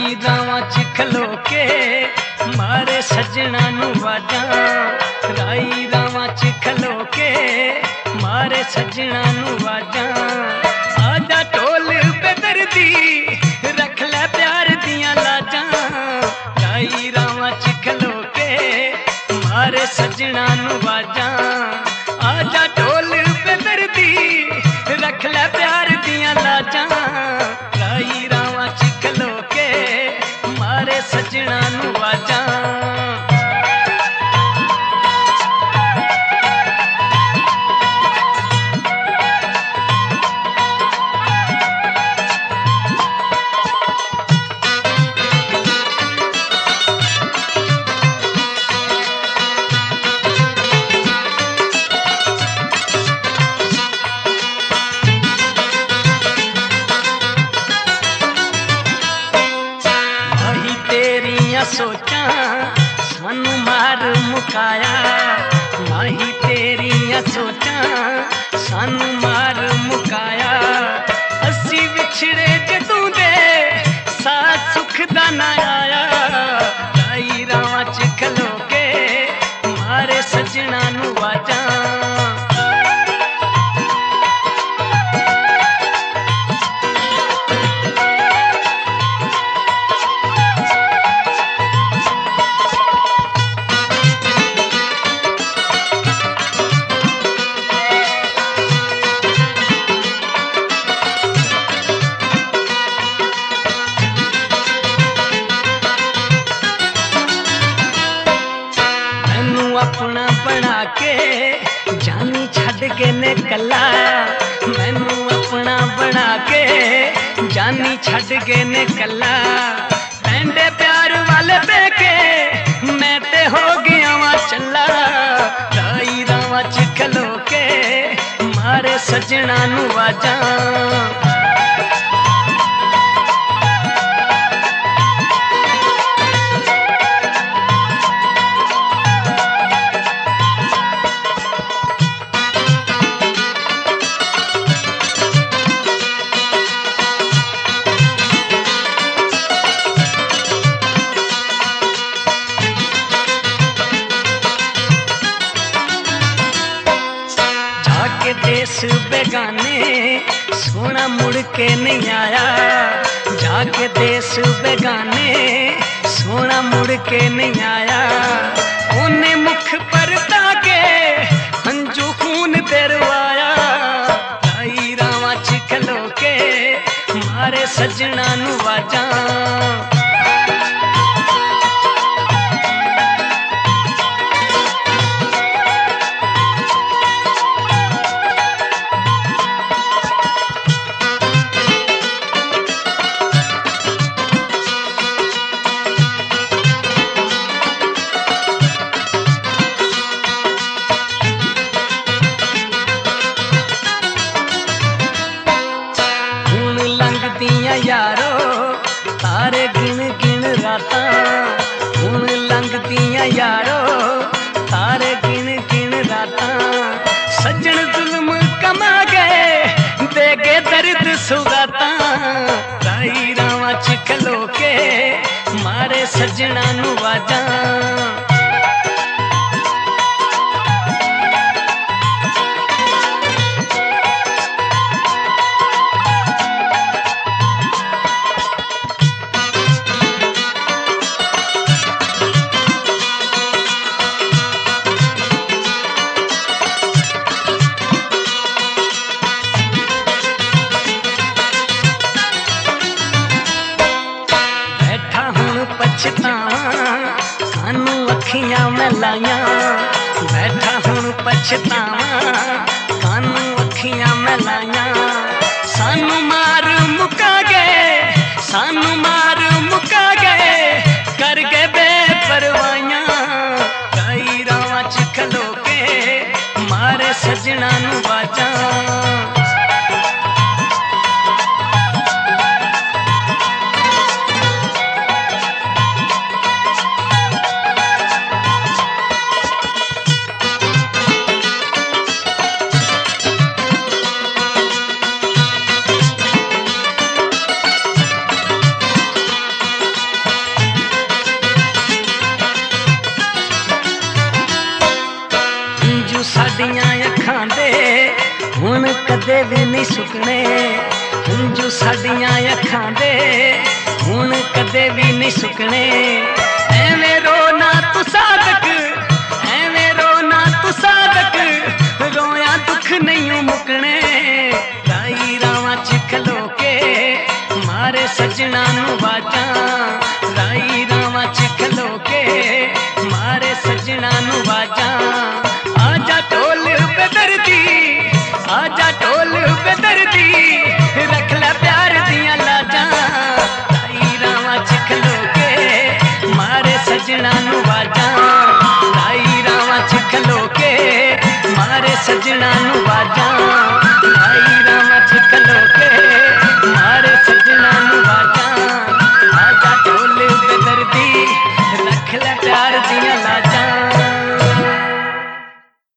राई रावां च खलो के मारे सजना नू वाजां, राई रावां च खलो के मारे सजना नू वाजां। आजा ढोल बेदर्दी रख ले प्यार दियां लाजां, राई रावां च खलो के मारे सजना नू वाजां। आजा ढोल बेदर्दी रख ले प्यार दियां लाजां, राई रावां च खलो के मारे सजना नू वाजां। सोचां सानू मार मुकाया, माही तेरियां सोचां सानू मार मुकाया। असी विछड़े जदों दे साथ सुख दा ना आया, राई रावां च खलो के मारे सजना नू वाजां। अपना बना के जानी छड़ के ने कला, मैनू अपना बना के जानी छड़ के ने कला। पैंडे प्यार वाले बेके मैं ते हो गया वा चला, राई रावां च खलो के मारे सजना नू वाजां। देश बेगाने सोना मुड़ के नहीं आया, जाके देश बेगाने सोना मुड़ के नहीं आया। ओने मुख पर ताके हंजू खून तेरवाया, राई रावां च खलो के मारे सजना नू वाजां। यारो तारे गिन गिन रातां, हुण लंघदियां यारो तारे गिन गिन रातां। सज्जन जुल्म कमा गए दे गए दर्द सुगातां, राई रावां च खलो के मारे सजना नू वाजां। पछतावा कानू अखियां मैं लाइयां, बैठा हुण पछतावा कानू अखियां मैं लाइयां। सानू मार मुका गए, सानू मार मुका गए कर गए बेपरवाइयां, राई रावां च खलो के मारे सजना नू वाजां। कदे भी नहीं सुकने हंझू साडियां अखां दे हुण कदे भी नहीं सुकने एवें रोना तू सादक एवें रोना तू सादक रोया दुख नहीं मुकने राई रावां च खलो के मारे सजना नू बाजा राई रावां च खलो के मारे सजना नू बाजा आजा ढोल बेदर्दी आजा ढोल बेदर्दी रख ले प्यार दियां लाजा राई रावां च खलो के मारे सजना नू